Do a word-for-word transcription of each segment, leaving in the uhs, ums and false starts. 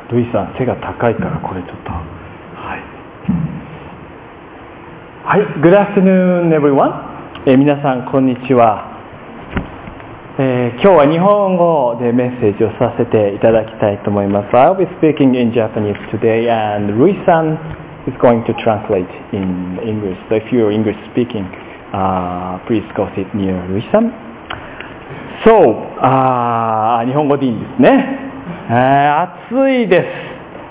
ルイさん背が高いからこれちょっとはいはい、Good afternoon everyone、えー、皆さんこんにちは、えー、今日は日本語でメッセージをさせていただきたいと思います。 I'll be speaking in Japanese today and Rui-san is going to translate in English. So if you're English speaking、uh, please go sit near Rui-san. So、uh, 日本語でいいんですね、えー、暑いです。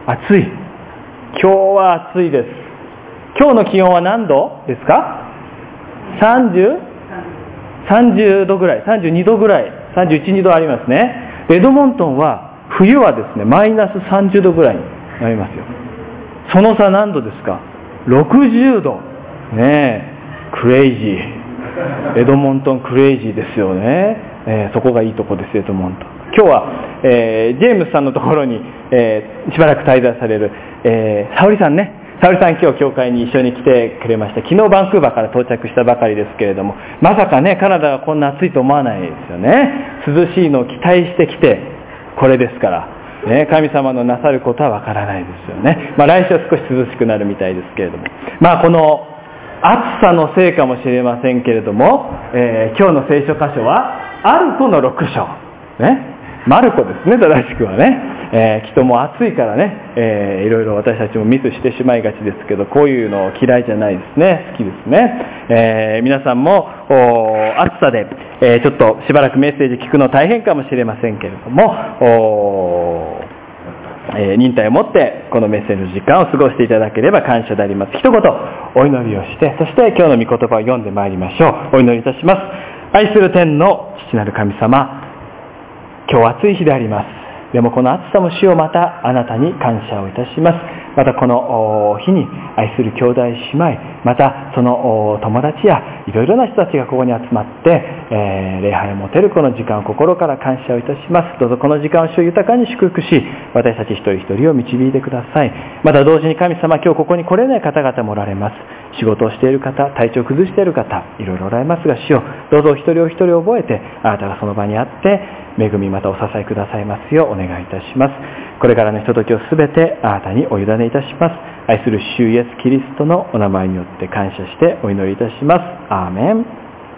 暑い。今日は暑いです。今日の気温は何度ですか？ さんじゅう? さんじゅうどぐらい、さんじゅうにどぐらい、さんじゅういち、にどありますね。エドモントンは冬はですねマイナスさんじゅうどぐらいになりますよ。その差何度ですか？ろくじゅうど。ねえ、クレイジー。エドモントンクレイジーですよね。えー、そこがいいとこです、エドモントン。今日は、えー、ジェームスさんのところに、えー、しばらく滞在される、えー、沙織さんね。沙織さん今日教会に一緒に来てくれました。昨日バンクーバーから到着したばかりですけれども、まさかねカナダがこんな暑いと思わないですよね。涼しいのを期待してきてこれですから、ね、神様のなさることはわからないですよね。まあ来週は少し涼しくなるみたいですけれども、まあこの暑さのせいかもしれませんけれども、えー、今日の聖書箇所はアルコのろく章ね、マルコですね、正しくはね。えー、きっともう暑いからね、えー、いろいろ私たちもミスしてしまいがちですけど、こういうの嫌いじゃないですね。好きですね。えー、皆さんも暑さで、えー、ちょっとしばらくメッセージ聞くの大変かもしれませんけれども、えー、忍耐を持ってこのメッセージの時間を過ごしていただければ感謝であります。一言お祈りをして、そして今日の御言葉を読んでまいりましょう。お祈りいたします。愛する天の父なる神様、今日は暑い日であります。でもこの暑さも主をまたあなたに感謝をいたします。またこの日に愛する兄弟姉妹、またその友達やいろいろな人たちがここに集まって、えー、礼拝を持てるこの時間を心から感謝をいたします。どうぞこの時間を主を豊かに祝福し、私たち一人一人を導いてください。また同時に神様、今日ここに来れない方々もおられます。仕事をしている方、体調を崩している方、いろいろおられますが、主よどうぞお一人お一人を覚えて、あなたがその場にあって恵みまたお支えくださいますようお願いいたします。これからのひとときをすべてあなたにお委ねいたします。愛する主イエスキリストのお名前によって感謝してお祈りいたします。アーメン。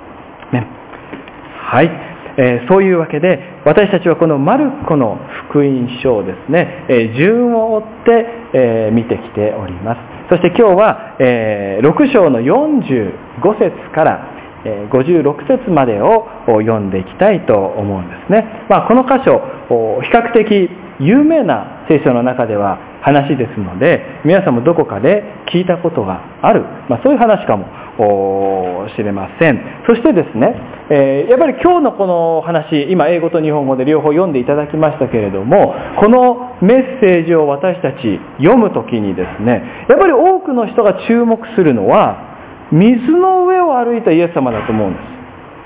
はい、えー、そういうわけで私たちはこのマルコの福音書をですね、えー、順を追って、えー、見てきております。そして今日は、えー、ろく章のよんじゅうご節からごじゅうろく節までを読んでいきたいと思うんですね。まあ、この箇所比較的有名な聖書の中では話ですので、皆さんもどこかで聞いたことがある、まあ、そういう話かもしれません。そしてですね、えー、やっぱり今日のこの話、今英語と日本語で両方読んでいただきましたけれども、このメッセージを私たち読むときにですね、やっぱり多くの人が注目するのは水の上を歩いたイエス様だと思うんです。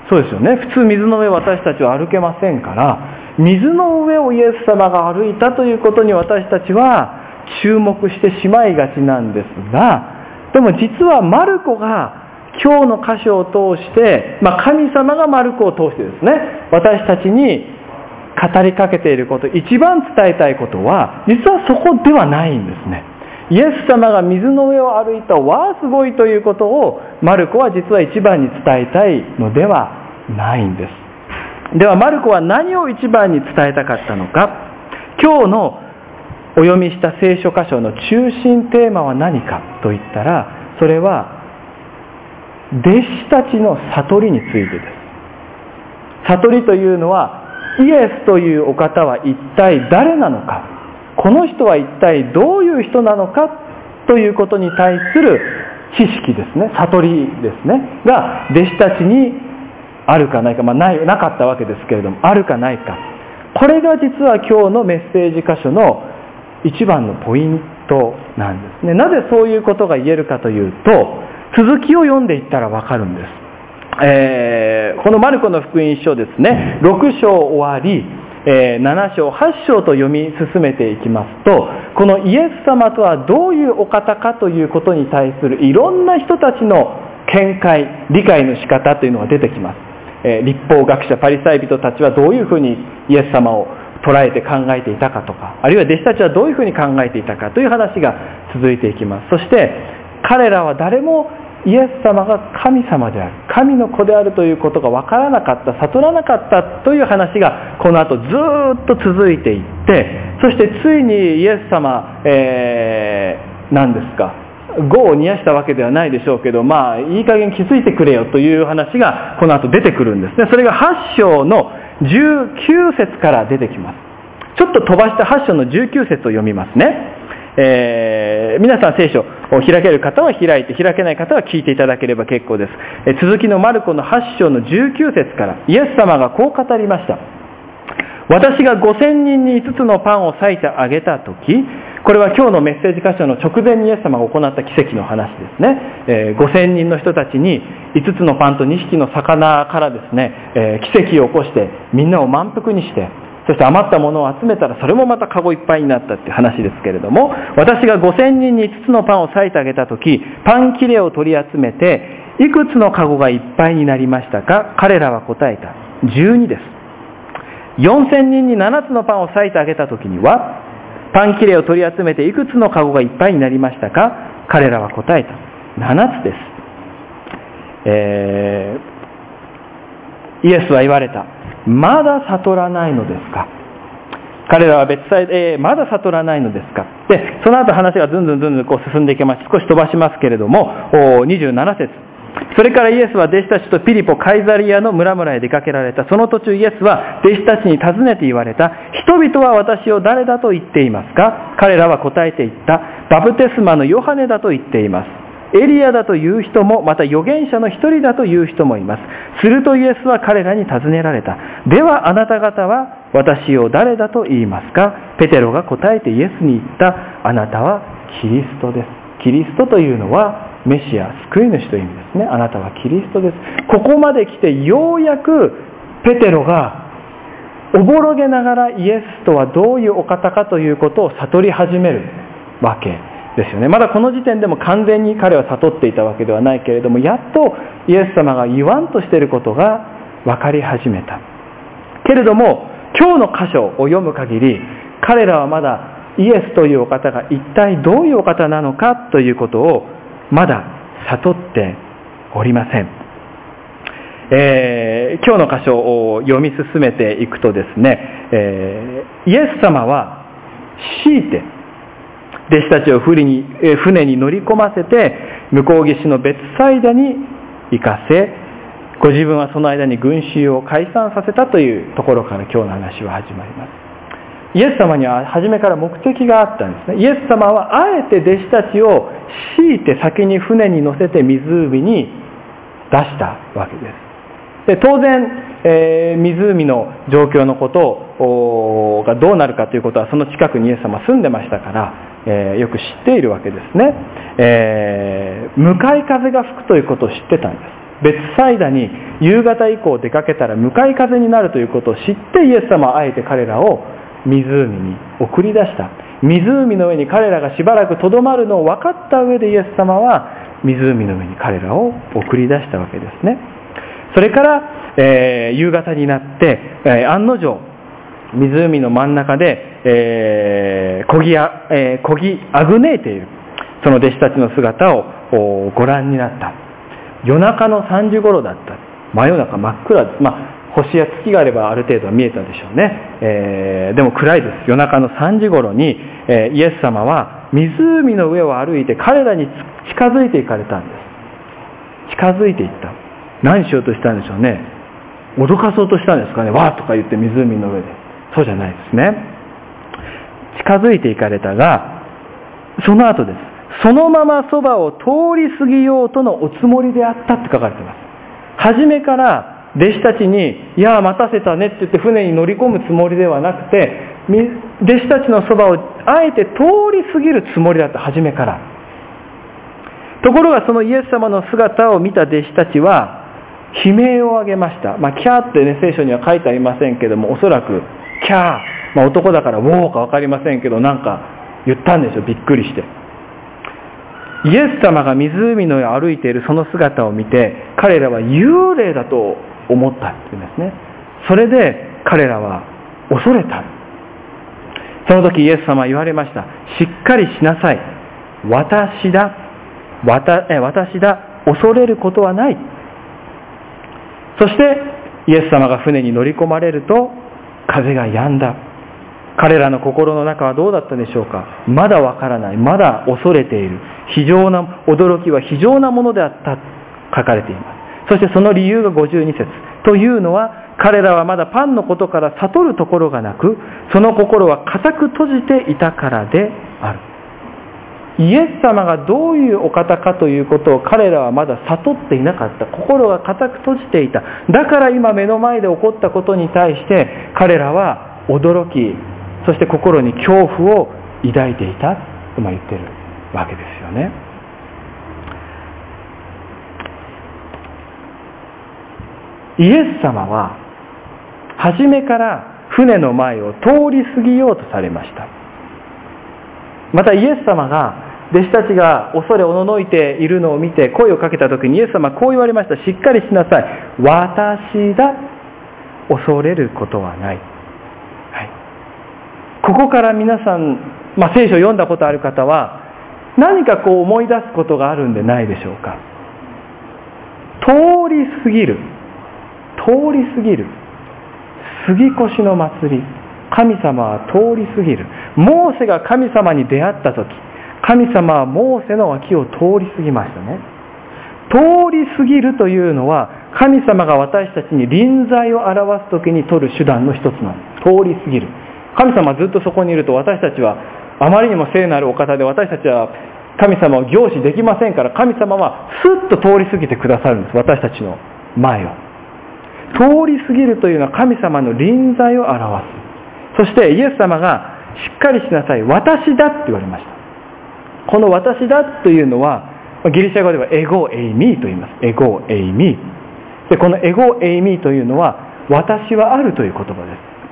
そうですよね。普通水の上を私たちは歩けませんから、水の上をイエス様が歩いたということに私たちは注目してしまいがちなんですが、でも実はマルコが今日の箇所を通して、まあ、神様がマルコを通してですね、私たちに語りかけていること、一番伝えたいことは実はそこではないんですね。イエス様が水の上を歩いた、わあすごいということをマルコは実は一番に伝えたいのではないんです。ではマルコは何を一番に伝えたかったのか。今日のお読みした聖書箇所の中心テーマは何かといったら、それは弟子たちの悟りについてです。悟りというのは、イエスというお方は一体誰なのか、この人は一体どういう人なのかということに対する知識ですね、悟りですね、が弟子たちにあるかないか、まあ、ないなかったわけですけれども、あるかないか、これが実は今日のメッセージ箇所の一番のポイントなんですね。なぜそういうことが言えるかというと、続きを読んでいったらわかるんです。えー、このマルコの福音書ですね、ろく章終わり、えー、なな章はち章と読み進めていきますと、このイエス様とはどういうお方かということに対するいろんな人たちの見解、理解の仕方というのが出てきます。えー、律法学者パリサイ人たちはどういうふうにイエス様を捉えて考えていたかとか、あるいは弟子たちはどういうふうに考えていたかという話が続いていきます。そして彼らは誰もイエス様が神様である、神の子であるということが分からなかった、悟らなかったという話がこの後ずっと続いていって、そしてついにイエス様、えー、何ですか、業を煮やしたわけではないでしょうけど、まあいい加減気づいてくれよという話がこの後出てくるんですね。それがはち章のじゅうきゅう節から出てきます。ちょっと飛ばしてはち章のじゅうきゅう節を読みますね。えー、皆さん聖書を開ける方は開いて、開けない方は聞いていただければ結構です。えー、続きのマルコのはち章のじゅうきゅう節からイエス様がこう語りました。私がごせんにんにいつつのパンを裂いてあげたとき、これは今日のメッセージ箇所の直前にイエス様が行った奇跡の話ですね。えー、ごせんにんの人たちにいつつのパンとにひきの魚からですね、えー、奇跡を起こしてみんなを満腹にして、そして余ったものを集めたらそれもまたカゴいっぱいになったっていう話ですけれども、私がごせんにんにいつつのパンを裂いてあげたとき、パン切れを取り集めていくつのカゴがいっぱいになりましたか？彼らは答えた。じゅうにです。よんせんにんにななつのパンを裂いてあげたときには、パン切れを取り集めていくつのカゴがいっぱいになりましたか？彼らは答えた。ななつです。えー、イエスは言われた。まだ悟らないのですか？彼らは別サイド、えー、まだ悟らないのですか？で、その後話がずんずんずんずんこう進んでいきます。少し飛ばしますけれども、にじゅうなな節。それからイエスは弟子たちとピリポ・カイザリアの村々へ出かけられた。その途中イエスは弟子たちに尋ねて言われた。人々は私を誰だと言っていますか？彼らは答えて言った。バプテスマのヨハネだと言っています。エリアだという人も、また預言者の一人だという人もいます。するとイエスは彼らに尋ねられた。ではあなた方は私を誰だと言いますか？ペテロが答えてイエスに言った。あなたはキリストです。キリストというのはメシア、救い主という意味ですね。あなたはキリストです。ここまで来てようやくペテロがおぼろげながらイエスとはどういうお方かということを悟り始めるわけですよね。まだこの時点でも完全に彼は悟っていたわけではないけれども、やっとイエス様が言わんとしていることが分かり始めたけれども、今日の箇所を読む限り彼らはまだイエスというお方が一体どういうお方なのかということをまだ悟っておりません。えー、今日の箇所を読み進めていくとですね、えー、イエス様は強いて弟子たちを船に、船に乗り込ませて向こう岸の別サイダに行かせ、ご自分はその間に群衆を解散させたというところから今日の話は始まります。イエス様には初めから目的があったんですね。イエス様はあえて弟子たちを強いて先に船に乗せて湖に出したわけです。で当然、えー、湖の状況のことがどうなるかということはその近くにイエス様は住んでましたから、えー、よく知っているわけですね。えー、向かい風が吹くということを知ってたんです。別サイダに夕方以降出かけたら向かい風になるということを知ってイエス様はあえて彼らを湖に送り出した。湖の上に彼らがしばらくとどまるのを分かった上でイエス様は湖の上に彼らを送り出したわけですね。それから、えー、夕方になって、えー、案の定湖の真ん中で、えー、こぎや、えー、こぎあぐねいているその弟子たちの姿をご覧になった。夜中のさんじ頃だった。真夜中真っ暗です。まあ星や月があればある程度は見えたでしょうね。えー、でも暗いです。夜中のさんじ頃に、えー、イエス様は湖の上を歩いて彼らに近づいていかれたんです。近づいていった。何しようとしたんでしょうね。脅かそうとしたんですかね。わーとか言って湖の上で。そうじゃないですね。近づいていかれたが、その後です。そのままそばを通り過ぎようとのおつもりであったって書かれています。初めから弟子たちに、いや待たせたねって言って船に乗り込むつもりではなくて、弟子たちのそばをあえて通り過ぎるつもりだった。初めから。ところがそのイエス様の姿を見た弟子たちは悲鳴を上げました。まあキャーってね、聖書には書いてありませんけども、おそらくキャー、まあ、男だからウォーか分かりませんけど、なんか言ったんでしょう。びっくりして。イエス様が湖の上を歩いているその姿を見て、彼らは幽霊だと思ったっていうんですね。それで彼らは恐れた。 その時イエス様は言われました。しっかりしなさい。私だ。私、私だ。恐れることはない。そしてイエス様が船に乗り込まれると風が止んだ。彼らの心の中はどうだったでしょうか。まだわからない。まだ恐れている。非常な驚きは非常なものであったと書かれています。そしてその理由がごじゅうに節というのは、彼らはまだパンのことから悟るところがなく、その心は固く閉じていたからである。イエス様がどういうお方かということを彼らはまだ悟っていなかった。心が固く閉じていた。だから今目の前で起こったことに対して彼らは驚き、そして心に恐怖を抱いていたと言っているわけですよね。イエス様は初めから船の前を通り過ぎようとされました。またイエス様が弟子たちが恐れおののいているのを見て声をかけた時にイエス様はこう言われました。しっかりしなさい。私だ。恐れることはない。はい、ここから皆さん、まあ、聖書を読んだことある方は何かこう思い出すことがあるんでないでしょうか。通り過ぎる。通り過ぎる。杉越の祭り。神様は通り過ぎる。モーセが神様に出会った時、神様はモーセの脇を通り過ぎましたね。通り過ぎるというのは神様が私たちに臨在を表す時に取る手段の一つなんです。通り過ぎる。神様はずっとそこにいると私たちはあまりにも聖なるお方で、私たちは神様を凝視できませんから、神様はスッと通り過ぎてくださるんです。私たちの前を。通り過ぎるというのは神様の臨在を表す。そしてイエス様がしっかりしなさい。私だって言われました。この私だというのはギリシャ語ではエゴエイミーと言います。エゴエイミー。で、このエゴエイミーというのは私はあるという言葉です。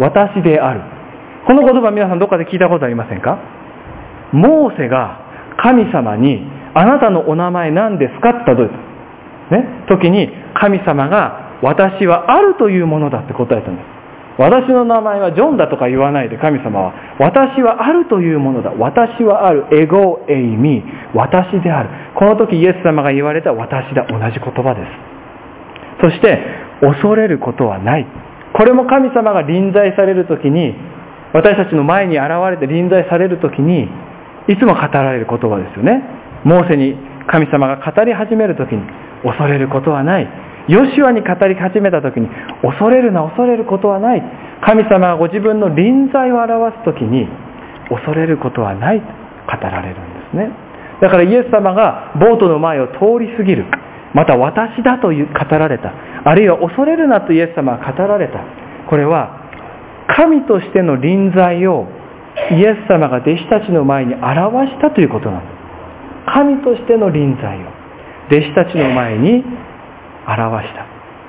私である。この言葉皆さんどっかで聞いたことありませんか？モーセが神様にあなたのお名前何ですかって問うた、ね、時に神様が私はあるというものだって答えたんです。私の名前はジョンだとか言わないで、神様は私はあるというものだ。私はある。エゴエイミー。私である。この時イエス様が言われた私だ。同じ言葉です。そして恐れることはない。これも神様が臨在される時に、私たちの前に現れて臨在される時にいつも語られる言葉ですよね。モーセに神様が語り始める時に恐れることはない。ヨシュアに語り始めた時に恐れるな、恐れることはない。神様がご自分の臨在を表す時に恐れることはないと語られるんですね。だからイエス様がボートの前を通り過ぎる、また私だと語られた、あるいは恐れるなとイエス様は語られた。これは神としての臨在をイエス様が弟子たちの前に表したということなんです。神としての臨在を弟子たちの前に表した。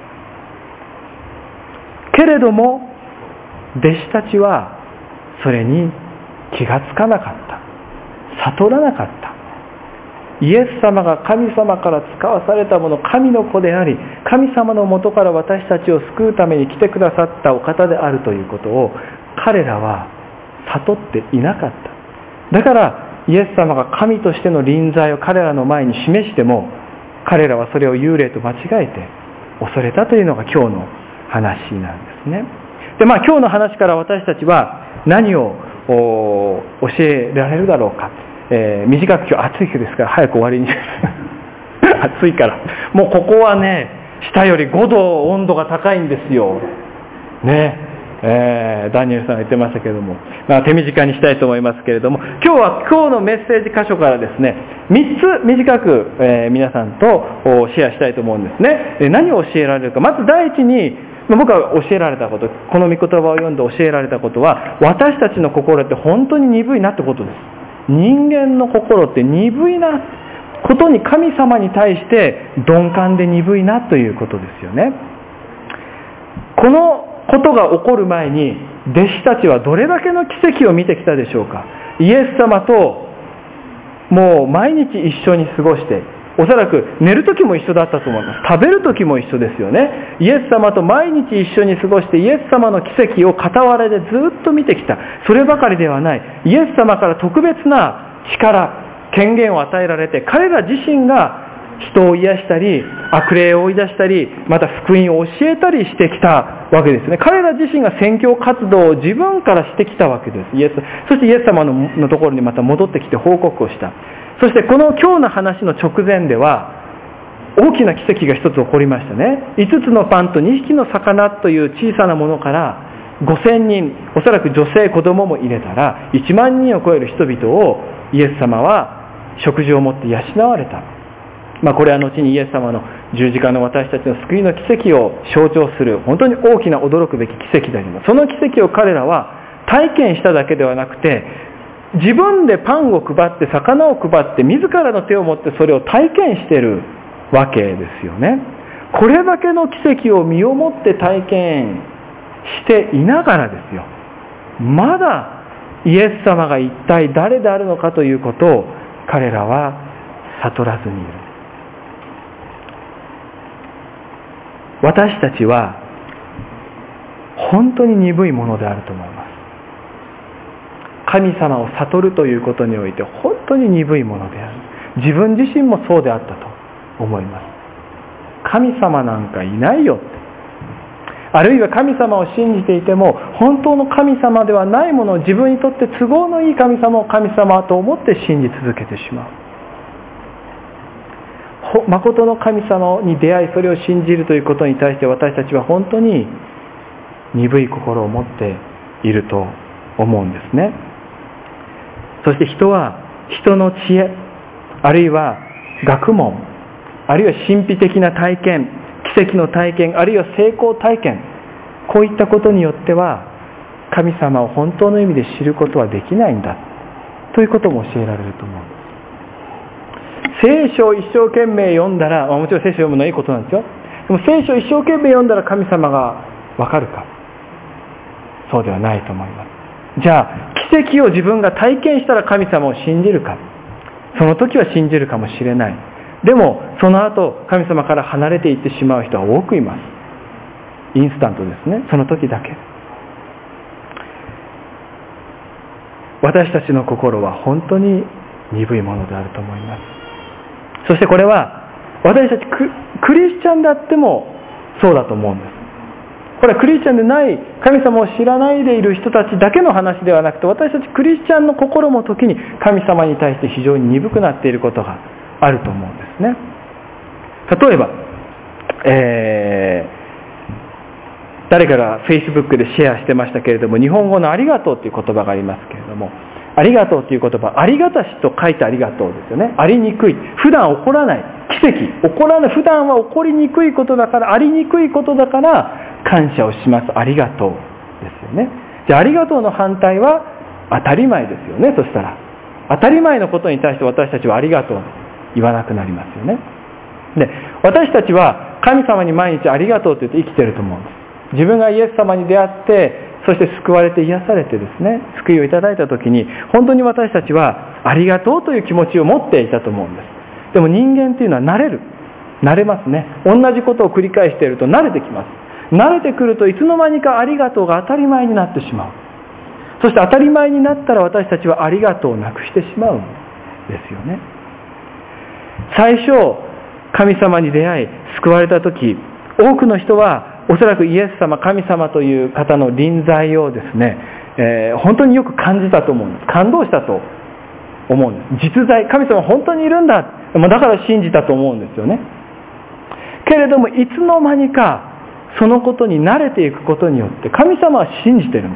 けれども弟子たちはそれに気がつかなかった。悟らなかった。イエス様が神様から使わされたもの、神の子であり、神様のもとから私たちを救うために来てくださったお方であるということを彼らは悟っていなかった。だからイエス様が神としての臨在を彼らの前に示しても、彼らはそれを幽霊と間違えて恐れたというのが今日の話なんですね。で、まあ今日の話から私たちは何を教えられるだろうか。えー、短く今日暑い日ですから早く終わりに暑いからもうここはね下よりごど温度が高いんですよね。えー、ダニエルさんが言ってましたけれども、まあ、手短にしたいと思いますけれども、今日は今日のメッセージ箇所からですねみっつ短く、えー、皆さんとシェアしたいと思うんですね。えー、何を教えられるか。まず第一に僕が教えられたこと、この御言葉を読んで教えられたことは、私たちの心って本当に鈍いなってことです。人間の心って鈍いなことに、神様に対して鈍感で鈍いなということですよね。このことが起こる前に弟子たちはどれだけの奇跡を見てきたでしょうか。イエス様ともう毎日一緒に過ごして、 おそらく寝る時も一緒だったと思います。食べる時も一緒ですよね。イエス様と毎日一緒に過ごして、イエス様の奇跡を傍らでずっと見てきた。そればかりではない。イエス様から特別な力、権限を与えられて、彼ら自身が人を癒したり、悪霊を追い出したり、また福音を教えたりしてきたわけですね。彼ら自身が宣教活動を自分からしてきたわけです。イエス、そしてイエス様 の, のところにまた戻ってきて報告をした。そしてこの今日の話の直前では、大きな奇跡が一つ起こりましたね。いつつのパンとにひきの魚という小さなものからごせんにん、おそらく女性子供も入れたらいちまんにんを超える人々をイエス様は食事をもって養われた。まあ、これは後にイエス様の十字架の私たちの救いの奇跡を象徴する本当に大きな驚くべき奇跡であります。その奇跡を彼らは体験しただけではなくて、自分でパンを配って魚を配って自らの手を持ってそれを体験しているわけですよね。これだけの奇跡を身をもって体験していながらですよ、まだイエス様が一体誰であるのかということを彼らは悟らずにいる。私たちは本当に鈍いものであると思います。神様を悟るということにおいて本当に鈍いものである。自分自身もそうであったと思います。神様なんかいないよって、あるいは神様を信じていても本当の神様ではないものを、自分にとって都合のいい神様を神様と思って信じ続けてしまう。誠の神様に出会い、それを信じるということに対して私たちは本当に鈍い心を持っていると思うんですね。そして人は人の知恵、あるいは学問、あるいは神秘的な体験、奇跡の体験、あるいは成功体験、こういったことによっては神様を本当の意味で知ることはできないんだということも教えられると思うんです。聖書を一生懸命読んだら、もちろん聖書を読むのはいいことなんですよ。でも聖書を一生懸命読んだら神様がわかるか、そうではないと思います。じゃあ奇跡を自分が体験したら神様を信じるか、その時は信じるかもしれない。でもその後神様から離れていってしまう人は多くいます。インスタントですね、その時だけ。私たちの心は本当に鈍いものであると思います。そしてこれは私たち ク, クリスチャンであってもそうだと思うんです。これはクリスチャンでない神様を知らないでいる人たちだけの話ではなくて、私たちクリスチャンの心も時に神様に対して非常に鈍くなっていることがあると思うんですね。例えば、えー、誰かが Facebook でシェアしてましたけれども、日本語のありがとうという言葉がありますけれども、ありがとうという言葉、ありがたしと書いてありがとうですよね。ありにくい、普段起こらない奇跡、起こらない、普段は起こりにくいことだから、ありにくいことだから感謝をします。ありがとうですよね。じゃあありがとうの反対は当たり前ですよね。そしたら当たり前のことに対して私たちはありがとう言わなくなりますよね。で、私たちは神様に毎日ありがとうと言って生きていると思うんです。自分がイエス様に出会って、そして救われて癒されてですね、救いをいただいた時に本当に私たちはありがとうという気持ちを持っていたと思うんです。でも人間というのは慣れる慣れますね。同じことを繰り返していると慣れてきます。慣れてくるといつの間にかありがとうが当たり前になってしまう。そして当たり前になったら私たちはありがとうをなくしてしまうんですよね。最初神様に出会い救われた時、多くの人はおそらくイエス様、神様という方の臨在をですね、えー、本当によく感じたと思うんです。感動したと思うんです。実在、神様本当にいるんだ、だから信じたと思うんですよね。けれどもいつの間にかそのことに慣れていくことによって神様は信じているんです。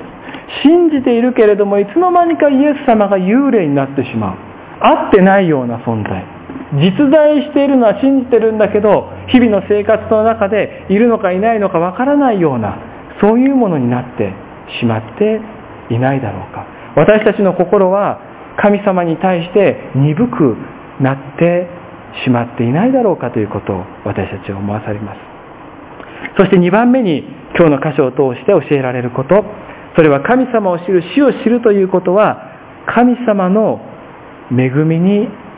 信じているけれどもいつの間にかイエス様が幽霊になってしまう、会ってないような存在、実在しているのは信じてるんだけど日々の生活の中でいるのかいないのかわからないような、そういうものになってしまっていないだろうか。私たちの心は神様に対して鈍くなってしまっていないだろうかということを私たちは思わされます。そしてにばんめに今日の箇所を通して教えられること、それは神様を知る、死を知るということは神様の恵みに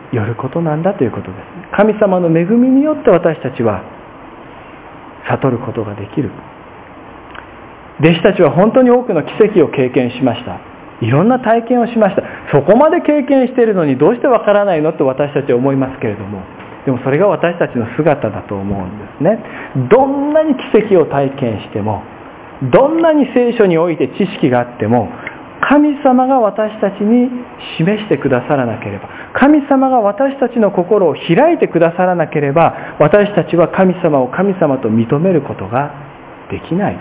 よることなんだということです。神様の恵みによって私たちは悟ることができる。弟子たちは本当に多くの奇跡を経験しました。いろんな体験をしました。そこまで経験しているのにどうしてわからないのって私たちは思いますけれども、でもそれが私たちの姿だと思うんですね。どんなに奇跡を体験しても、どんなに聖書において知識があっても、神様が私たちに示してくださらなければ、神様が私たちの心を開いてくださらなければ、私たちは神様を神様と認めることができない。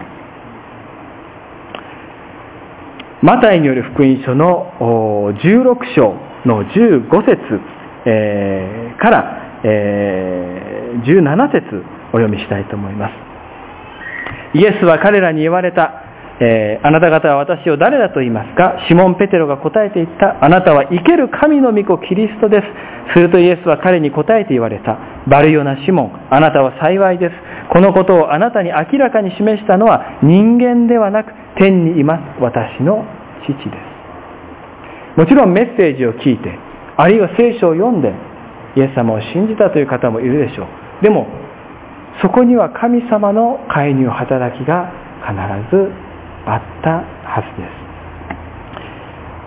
マタイによる福音書のじゅうろく章のじゅうご節、えー、から、えー、じゅうなな節お読みしたいと思います。イエスは彼らに言われた。えー、あなた方は私を誰だと言いますか。シモン・ペテロが答えて言った。あなたは生ける神の御子キリストです。するとイエスは彼に答えて言われた。バルヨナ・シモン、あなたは幸いです。このことをあなたに明らかに示したのは人間ではなく天にいます私の父です。もちろんメッセージを聞いて、あるいは聖書を読んでイエス様を信じたという方もいるでしょう。でもそこには神様の介入働きが必ずあったはずです。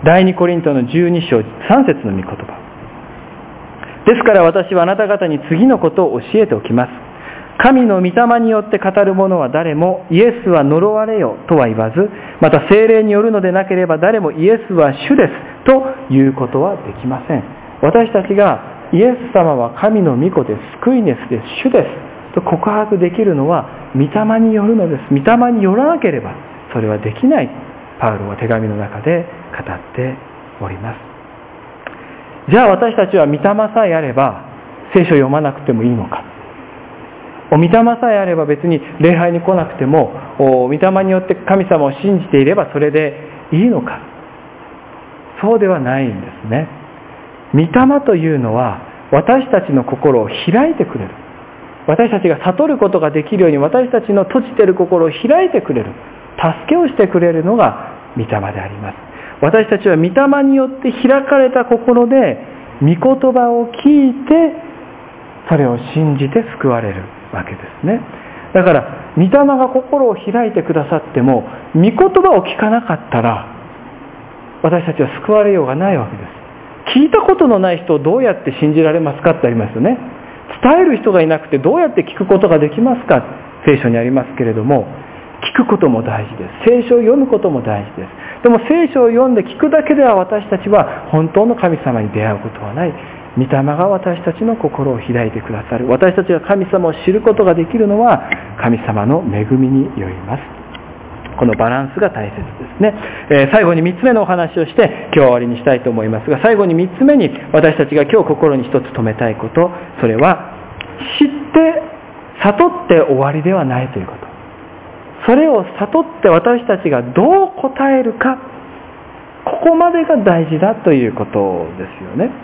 第二コリントのじゅうに章さん節の御言葉ですから、私はあなた方に次のことを教えておきます。神の御霊によって語る者は誰もイエスは呪われよとは言わず、また聖霊によるのでなければ誰もイエスは主ですということはできません。私たちがイエス様は神の御子です、救い主です、主ですと告白できるのは御霊によるのです。御霊によらなければそれはできない。パウロは手紙の中で語っております。じゃあ私たちは御霊さえあれば聖書を読まなくてもいいのか。お御霊さえあれば別に礼拝に来なくても、お御霊によって神様を信じていればそれでいいのか。そうではないんですね。御霊というのは私たちの心を開いてくれる。私たちが悟ることができるように私たちの閉じている心を開いてくれる。助けをしてくれるのが御霊であります。私たちは御霊によって開かれた心で御言葉を聞いてそれを信じて救われるわけですね。だから御霊が心を開いてくださっても御言葉を聞かなかったら私たちは救われようがないわけです。聞いたことのない人をどうやって信じられますかってありますよね。伝える人がいなくてどうやって聞くことができますか、聖書にありますけれども、聞くことも大事です。聖書を読むことも大事です。でも聖書を読んで聞くだけでは私たちは本当の神様に出会うことはない。御霊が私たちの心を開いてくださる。私たちが神様を知ることができるのは神様の恵みによります。このバランスが大切ですね。えー、最後にみっつめのお話をして今日は終わりにしたいと思いますが、最後にみっつめに私たちが今日心に一つ留めたいこと、それは知って悟って終わりではないということ。それを悟って私たちがどう答えるか、ここまでが大事だということですよね。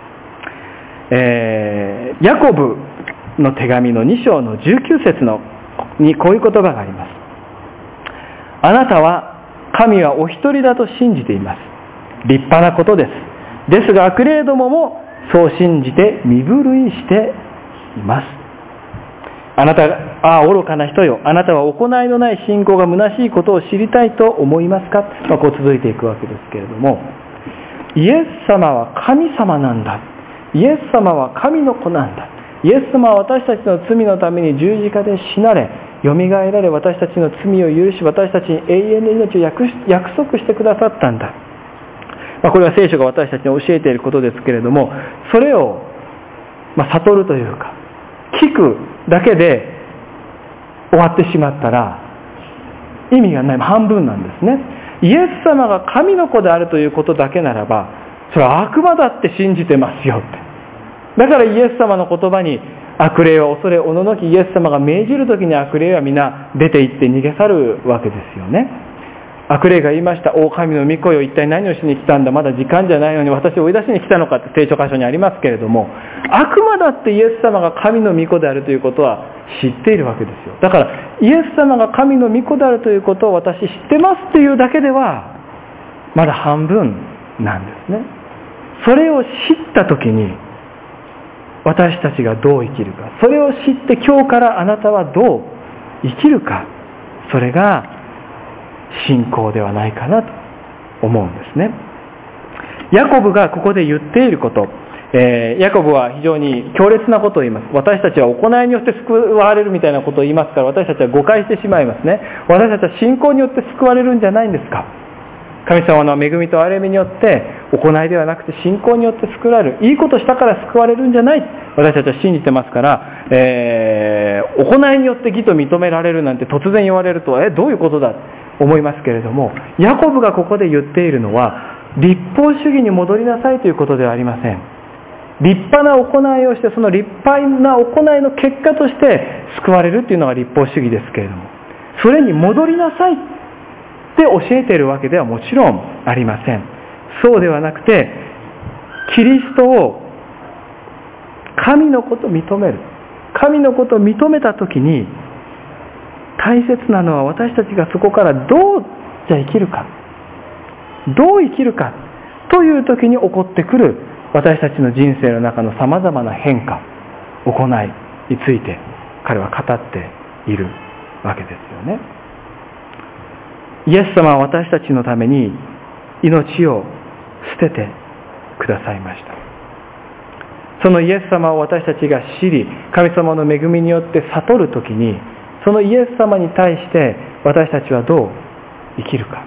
えー、ヤコブの手紙のに章のじゅうきゅう節のにこういう言葉があります。あなたは神はお一人だと信じています。立派なことです。ですが悪霊どももそう信じて身震いしています。あなたが、ああ愚かな人よ、あなたは行いのない信仰が虚しいことを知りたいと思いますか、まあ、こう続いていくわけですけれども、イエス様は神様なんだ、イエス様は神の子なんだ、イエス様は私たちの罪のために十字架で死なれ、よみがえられ、私たちの罪を許し、私たちに永遠の命を約束してくださったんだ。まあ、これは聖書が私たちに教えていることですけれども、それを、まあ、悟るというか聞くだけで終わってしまったら意味がない、半分なんですね。イエス様が神の子であるということだけならば、それは悪魔だって信じてますよって。だからイエス様の言葉に悪霊は恐れおののき、イエス様が命じるときに悪霊は皆出て行って逃げ去るわけですよね。悪霊が言いました。お神の御子よ、一体何をしに来たんだ、まだ時間じゃないのに私を追い出しに来たのかって聖書箇所にありますけれども、悪魔だってイエス様が神の御子であるということは知っているわけですよ。だからイエス様が神の御子であるということを私知ってますっていうだけではまだ半分なんですね。それを知ったときに私たちがどう生きるか、それを知って今日からあなたはどう生きるか、それが信仰ではないかなと思うんですね。ヤコブがここで言っていること、えー、ヤコブは非常に強烈なことを言います。私たちは行いによって救われるみたいなことを言いますから、私たちは誤解してしまいますね。私たちは信仰によって救われるんじゃないんですか。神様の恵みと憐れみによって行いではなくて信仰によって救われる、いいことしたから救われるんじゃない、私たちは信じてますから、えー、行いによって義と認められるなんて突然言われると、えどういうことだと思いますけれども、ヤコブがここで言っているのは、律法主義に戻りなさいということではありません。立派な行いをして、その立派な行いの結果として救われるというのが立法主義ですけれども、それに戻りなさいって教えているわけではもちろんありません。そうではなくて、キリストを神のことを認める、神のことを認めたときに大切なのは、私たちがそこからどうじゃ生きるか、どう生きるかというときに起こってくる私たちの人生の中のさまざまな変化、行いについて彼は語っているわけですよね。イエス様は私たちのために命を捨ててくださいました。そのイエス様を私たちが知り、神様の恵みによって悟るときに、そのイエス様に対して私たちはどう生きるか。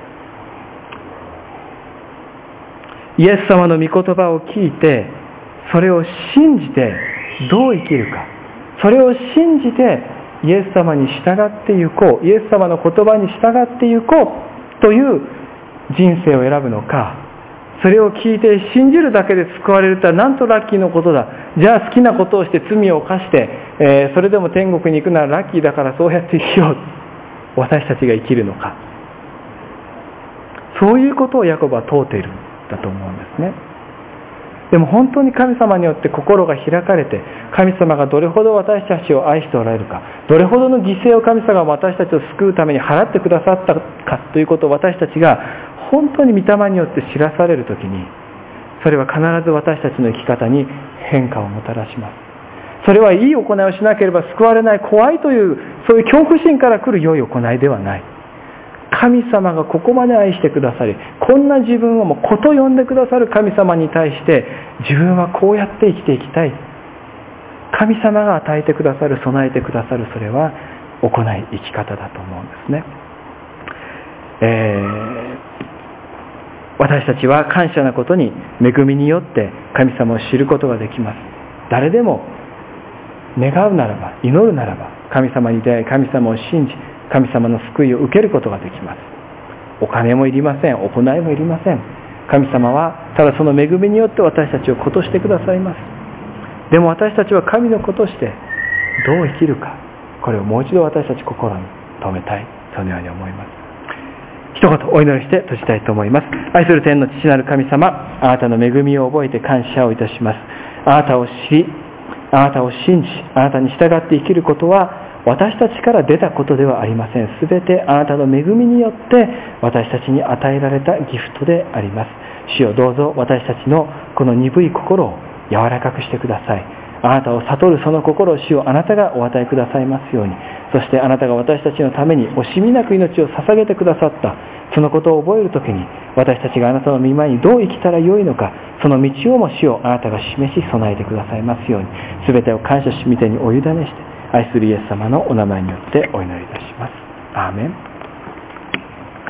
イエス様の御言葉を聞いて、それを信じてどう生きるか。それを信じてイエス様に従っていこう、イエス様の言葉に従っていこうという人生を選ぶのか、それを聞いて信じるだけで救われるとはなんとラッキーのことだ、じゃあ好きなことをして罪を犯して、えー、それでも天国に行くならラッキーだからそうやって生きよう、私たちが生きるのか。そういうことをヤコブは問うているんだと思うんですね。でも本当に神様によって心が開かれて、神様がどれほど私たちを愛しておられるか、どれほどの犠牲を神様が私たちを救うために払ってくださったかということを私たちが本当に御霊によって知らされるときに、それは必ず私たちの生き方に変化をもたらします。それはいい行いをしなければ救われない、怖いというそういう恐怖心から来る良い行いではない。神様がここまで愛してくださり、こんな自分をもう子と呼んでくださる神様に対して、自分はこうやって生きていきたい。神様が与えてくださる、備えてくださる、それは行い、生き方だと思うんですね。えー、私たちは感謝なことに恵みによって神様を知ることができます。誰でも願うならば、祈るならば、神様に出会い、神様を信じ、神様の救いを受けることができます。お金もいりません。行いもいりません。神様はただその恵みによって私たちを子としてくださいます。でも私たちは神の子としてどう生きるか、これをもう一度私たち心に留めたい、そのように思います。一言お祈りして閉じたいと思います。愛する天の父なる神様、あなたの恵みを覚えて感謝をいたします。あなたを知り、あなたを信じ、あなたに従って生きることは私たちから出たことではありません。すべてあなたの恵みによって私たちに与えられたギフトであります。主よ、どうぞ私たちのこの鈍い心を柔らかくしてください。あなたを悟るその心を主よ、あなたがお与えくださいますように。そしてあなたが私たちのために惜しみなく命を捧げてくださったそのことを覚えるときに、私たちがあなたの御前にどう生きたらよいのか、その道をも主よ、あなたが示し備えてくださいますように。すべてを感謝し、御手にお委ねして、愛するイエス様のお名前によってお祈りいたします。アーメン。